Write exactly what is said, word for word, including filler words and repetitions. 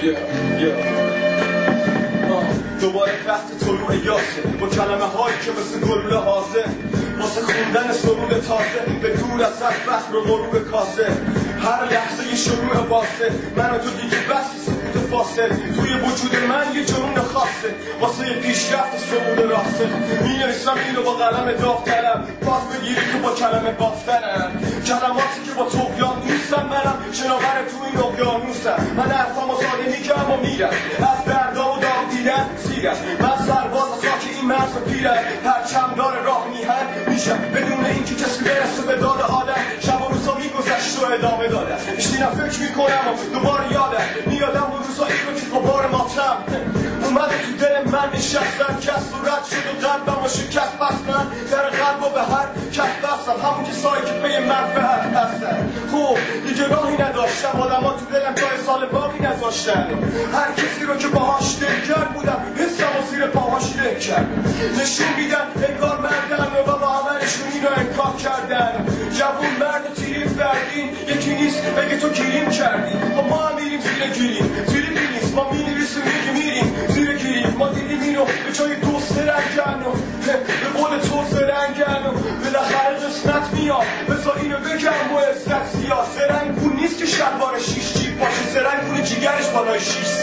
دوباره وقت طلوع یاسه با کلمه هایی که مثل گلوله حاضر واسه خوندن سرود تازه به دور از سر فخر و غرور کاسه هر لحظه یه شروع واسه من و تو دیگه بسی سکوت فاصل توی وجود من یه جنون خاصه واسه پیشرفت صعود راسه می‌نویسم اینو با قلم داوطلب باز بگیری که با کلمه بافتنم کلماتی که با طغیان دوستم منم شناور تو این اقیانوسم من حرفامو ساده میگم و میرم از دردا و داغ دیدن سیرم من سرباز خاک این مرز پیرم پرچمدار راه میهن میشم بدون اینکه کسی برسه به داد آدم شب و روزا میگذشت و ادامه دادم میشینم فکر میکنم و دوباره یادم میادم و روزایی رو که با بار ماتم اومده تو دل من نشستم کس صورت شد و قلبم و شکست پس من در قلب و به هر کس بستم همون کسایی که پی منفعت هستن خب دیگه راهی نداشتم آدم ها تو دلم جای سال باقی نذاشتن هر کسی رو که باهاش دلگرم بودم حسم و زیر پاهاش له کرد نشون میدن انگار مردن و با عملشون اینو انکار کردن جوون مرد و تیریم فردین یکی نیست بگه تو گیریم کردی خب ما هم میریم زیر گیریم زیر گیریم ما می‌نویسیم میگه میریم زیر گیریم ما دیدیم اینو به جای دوست رنگن و به قول تو زرنگن و بالاخره قسمت میاد بذار اینو بگم با عزت زیاد زرنگون نیست که شلوار شیش جیب باشه زرنگون جیگرش بالای شیش